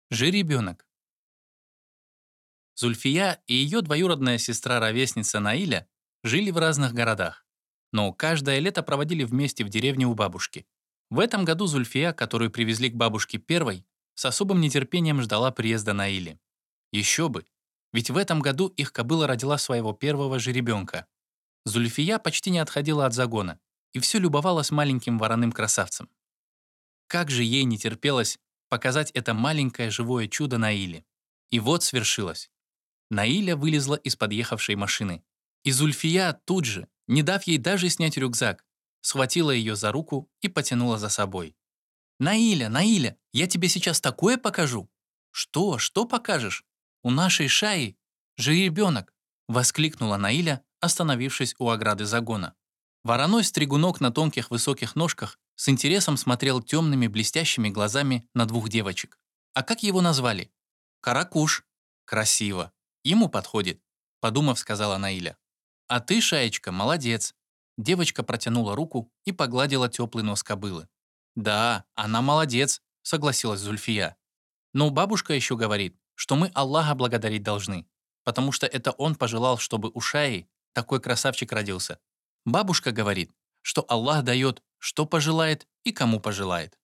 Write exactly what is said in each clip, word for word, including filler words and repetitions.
Жеребенок. Зульфия и ее двоюродная сестра-ровесница Наиля жили в разных городах, но каждое лето проводили вместе в деревне у бабушки. В этом году Зульфия, которую привезли к бабушке первой, с особым нетерпением ждала приезда Наили. Еще бы, ведь в этом году их кобыла родила своего первого жеребенка. Зульфия почти не отходила от загона и все любовалась маленьким вороным красавцем. Как же ей не терпелось показать это маленькое живое чудо Наиле. И вот свершилось. Наиля вылезла из подъехавшей машины. И Зульфия тут же, не дав ей даже снять рюкзак, схватила ее за руку и потянула за собой. «Наиля, Наиля, я тебе сейчас такое покажу!» «Что? Что покажешь? У нашей Шаи жеребенок!» — воскликнула Наиля, остановившись у ограды загона. Вороной стригунок на тонких высоких ножках с интересом смотрел темными блестящими глазами на двух девочек. «А как его назвали?» «Каракуш». «Красиво. Ему подходит», — подумав, сказала Наиля. «А ты, Шаечка, молодец». Девочка протянула руку и погладила теплый нос кобылы. «Да, она молодец», — согласилась Зульфия. «Но бабушка еще говорит, что мы Аллаха благодарить должны, потому что это он пожелал, чтобы у Шаи такой красавчик родился. Бабушка говорит, что Аллах дает, что пожелает и кому пожелает».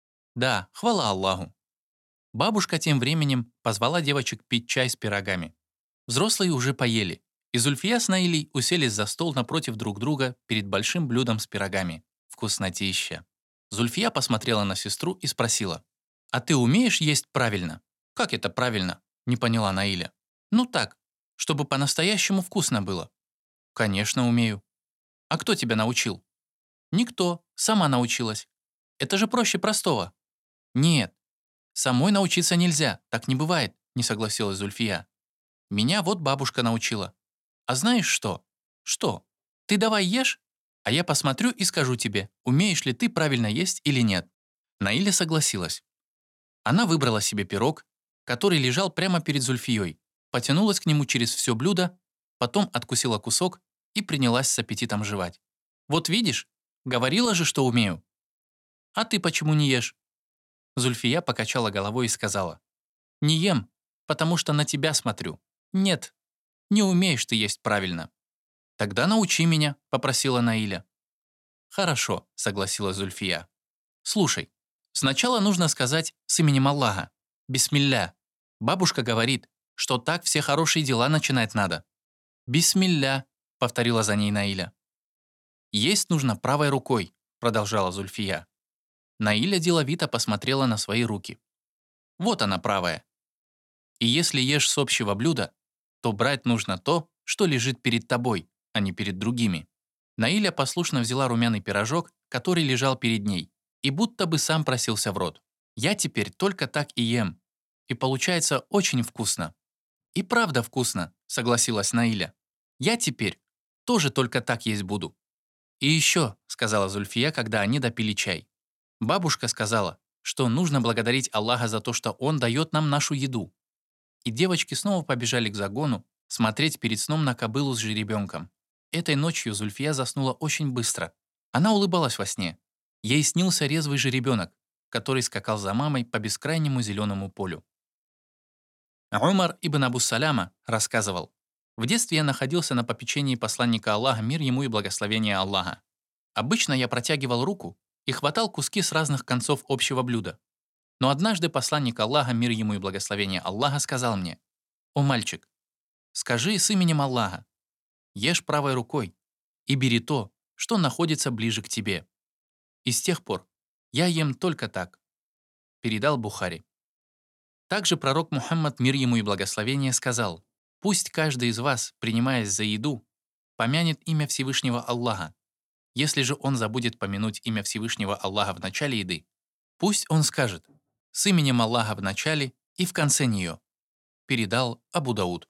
Да, хвала Аллаху. Бабушка тем временем позвала девочек пить чай с пирогами. Взрослые уже поели, и Зульфия с Наилей уселись за стол напротив друг друга перед большим блюдом с пирогами. Вкуснотища. Зульфия посмотрела на сестру и спросила: «А ты умеешь есть правильно?» «Как это правильно?» — не поняла Наиля. «Ну так, чтобы по-настоящему вкусно было». «Конечно, умею». «А кто тебя научил?» «Никто, сама научилась. Это же проще простого». «Нет, самой научиться нельзя, так не бывает», — не согласилась Зульфия. «Меня вот бабушка научила. А знаешь что? Что? Ты давай ешь, а я посмотрю и скажу тебе, умеешь ли ты правильно есть или нет». Наиля согласилась. Она выбрала себе пирог, который лежал прямо перед Зульфией, потянулась к нему через все блюдо, потом откусила кусок и принялась с аппетитом жевать. «Вот видишь, говорила же, что умею». «А ты почему не ешь?» Зульфия покачала головой и сказала: «Не ем, потому что на тебя смотрю. Нет, не умеешь ты есть правильно». «Тогда научи меня», — попросила Наиля. «Хорошо», — согласилась Зульфия. «Слушай, сначала нужно сказать с именем Аллаха. Бисмилля. Бабушка говорит, что так все хорошие дела начинать надо». «Бисмилля», — повторила за ней Наиля. «Есть нужно правой рукой», — продолжала Зульфия. Наиля деловито посмотрела на свои руки. «Вот она правая. И если ешь с общего блюда, то брать нужно то, что лежит перед тобой, а не перед другими». Наиля послушно взяла румяный пирожок, который лежал перед ней, и будто бы сам просился в рот. «Я теперь только так и ем. И получается очень вкусно». «И правда вкусно», — согласилась Наиля. «Я теперь тоже только так есть буду». «И еще», — сказала Зульфия, когда они допили чай. «Бабушка сказала, что нужно благодарить Аллаха за то, что Он дает нам нашу еду». И девочки снова побежали к загону смотреть перед сном на кобылу с жеребенком. Этой ночью Зульфия заснула очень быстро. Она улыбалась во сне. Ей снился резвый жеребенок, который скакал за мамой по бескрайнему зеленому полю. Умар ибн Абу Саляма рассказывал: «В детстве я находился на попечении посланника Аллаха, мир ему и благословение Аллаха. Обычно я протягивал руку и хватал куски с разных концов общего блюда. Но однажды посланник Аллаха, мир ему и благословение Аллаха, сказал мне: «О, мальчик, скажи с именем Аллаха, ешь правой рукой и бери то, что находится ближе к тебе». И с тех пор я ем только так», — передал Бухари. Также пророк Мухаммад, мир ему и благословение, сказал: «Пусть каждый из вас, принимаясь за еду, помянет имя Всевышнего Аллаха. Если же он забудет помянуть имя Всевышнего Аллаха в начале еды, пусть он скажет: с именем Аллаха в начале и в конце нее», — передал Абу Дауд.